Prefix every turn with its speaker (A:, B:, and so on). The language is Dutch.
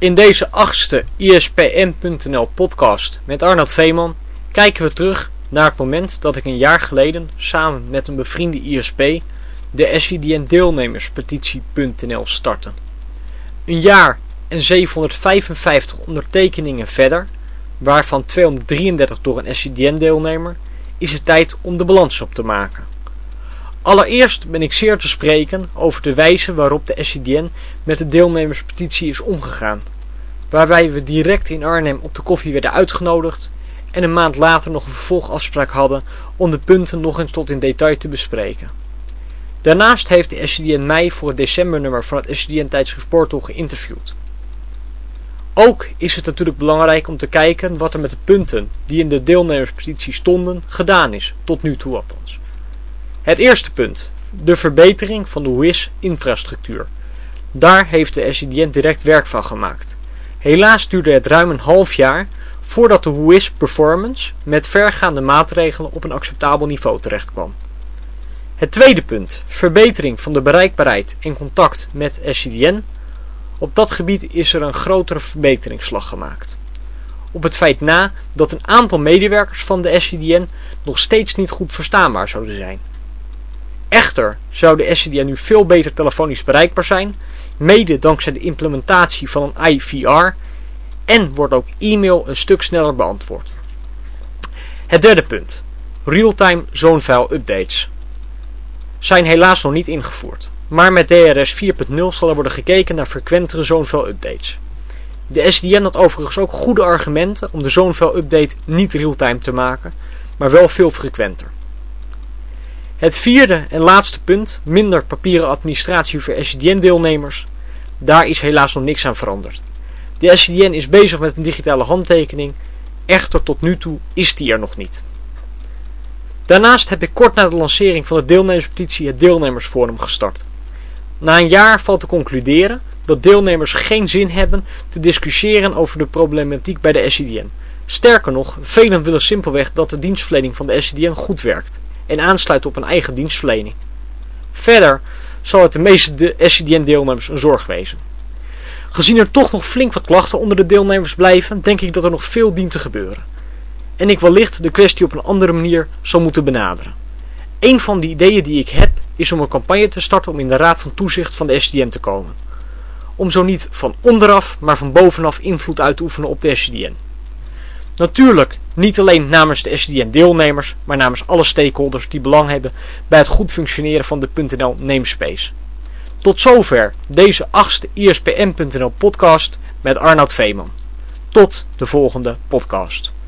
A: In deze 8e ISPN.nl podcast met Arnoud Veeman kijken we terug naar het moment dat ik een jaar geleden samen met een bevriende ISP de SCDN deelnemerspetitie.nl startte. Een jaar en 755 ondertekeningen verder, waarvan 233 door een SCDN deelnemer, is het tijd om de balans op te maken. Allereerst ben ik zeer te spreken over de wijze waarop de SCDN met de deelnemerspetitie is omgegaan, waarbij we direct in Arnhem op de koffie werden uitgenodigd en een maand later nog een vervolgafspraak hadden om de punten nog eens tot in detail te bespreken. Daarnaast heeft de SCDN mij voor het decembernummer van het SCDN-tijdschrift Portal geïnterviewd. Ook is het natuurlijk belangrijk om te kijken wat er met de punten die in de deelnemerspetitie stonden gedaan is, tot nu toe althans. Het eerste punt, de verbetering van de WIS-infrastructuur. Daar heeft de SCDN direct werk van gemaakt. Helaas duurde het ruim een half jaar voordat de WIS-performance met vergaande maatregelen op een acceptabel niveau terecht kwam. Het tweede punt, verbetering van de bereikbaarheid en contact met SCDN. Op dat gebied is er een grotere verbeteringsslag gemaakt. Op het feit na dat een aantal medewerkers van de SCDN nog steeds niet goed verstaanbaar zouden zijn. Echter zou de SCDN nu veel beter telefonisch bereikbaar zijn, mede dankzij de implementatie van een IVR, en wordt ook e-mail een stuk sneller beantwoord. Het derde punt, real-time zonefile updates, zijn helaas nog niet ingevoerd, maar met DRS 4.0 zal er worden gekeken naar frequentere zonefile updates. De SCDN had overigens ook goede argumenten om de zonefile update niet real-time te maken, maar wel veel frequenter. Het vierde en laatste punt, minder papieren administratie voor SCDN-deelnemers. Daar is helaas nog niks aan veranderd. De SCDN is bezig met een digitale handtekening, echter tot nu toe is die er nog niet. Daarnaast heb ik kort na de lancering van de deelnemerspetitie het deelnemersforum gestart. Na een jaar valt te concluderen dat deelnemers geen zin hebben te discussiëren over de problematiek bij de SCDN. Sterker nog, velen willen simpelweg dat de dienstverlening van de SCDN goed werkt en aansluit op een eigen dienstverlening. Verder zal het de meeste SCDN-deelnemers een zorg wezen. Gezien er toch nog flink wat klachten onder de deelnemers blijven, denk ik dat er nog veel dient te gebeuren. En ik wellicht de kwestie op een andere manier zal moeten benaderen. Een van de ideeën die ik heb, is om een campagne te starten om in de raad van toezicht van de SCDN te komen. Om zo niet van onderaf, maar van bovenaf invloed uit te oefenen op de SCDN. Natuurlijk niet alleen namens de SCDN-deelnemers, maar namens alle stakeholders die belang hebben bij het goed functioneren van de .nl namespace. Tot zover deze 8e ISPN.nl podcast met Arnoud Veeman. Tot de volgende podcast.